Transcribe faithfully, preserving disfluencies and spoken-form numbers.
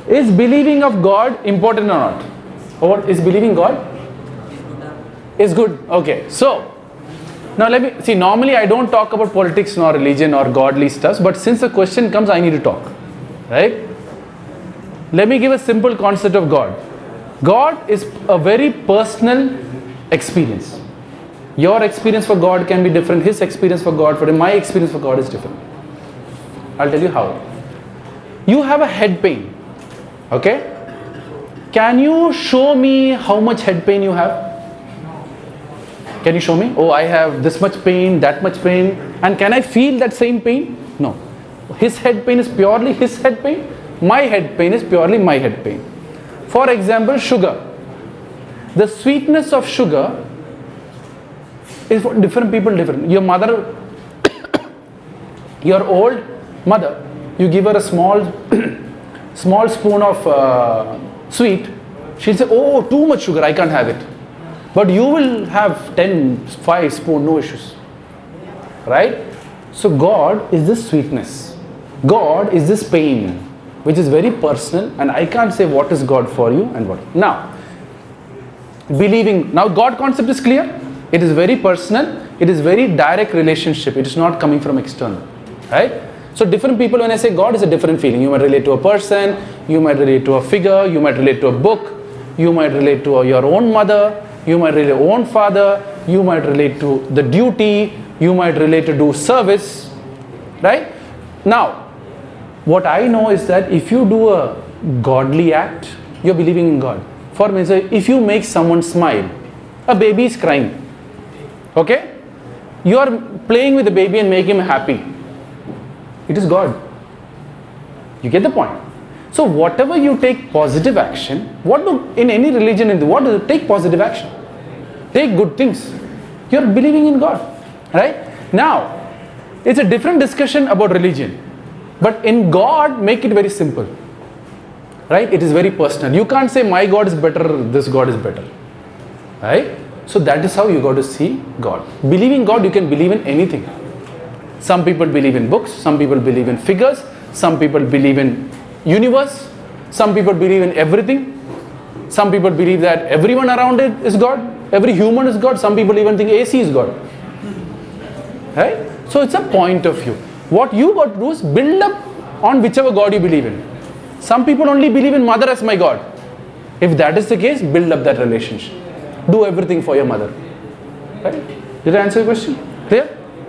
Is believing of God important or not? Or is believing God? Is good. Okay. So, now let me, see, normally I don't talk about politics nor religion or godly stuff, but since the question comes, I need to talk. Right? Let me give a simple concept of God. God is a very personal experience. Your experience for God can be different. His experience for God, for him, my experience for God is different. I'll tell you how. You have a head pain. Okay? Can you show me how much head pain you have? Can you show me? Oh, I have this much pain, that much pain. And can I feel that same pain? No. His head pain is purely his head pain. My head pain is purely my head pain. For example, sugar. The sweetness of sugar is for different people different. Your mother, your old mother, you give her a small, small spoon of uh, sweet. She'll say, oh, too much sugar, I can't have it. But you will have ten, five spoon, no issues. Right? So God is this sweetness. God is this pain, which is very personal, and I can't say what is God for you and what. Now, believing, now God concept is clear. It is very personal. It is very direct relationship. It is not coming from external. Right? So different people, when I say God, is a different feeling. You might relate to a person, you might relate to a figure, you might relate to a book, you might relate to your own mother, you might relate to your own father, you might relate to the duty, you might relate to do service. Right? Now, what I know is that if you do a godly act, you're believing in God. For me, if you make someone smile, a baby is crying. Okay? You are playing with the baby and make him happy. It is God. You get the point? So whatever you take positive action, what do, in any religion, in the, what does it take positive action? Take good things. You're believing in God. Right? Now, it's a different discussion about religion. But in God, make it very simple. Right? It is very personal. You can't say my God is better, this God is better. Right? So that is how you got to see God. Believing God, you can believe in anything. Some people believe in books, some people believe in figures, some people believe in universe, some people believe in everything. Some people believe that everyone around it is God, every human is God, some people even think A C is God. Right? So it's a point of view. What you got to do is build up on whichever God you believe in. Some people only believe in mother as my God. If that is the case, build up that relationship. Do everything for your mother. Right? Did I answer your question? Clear?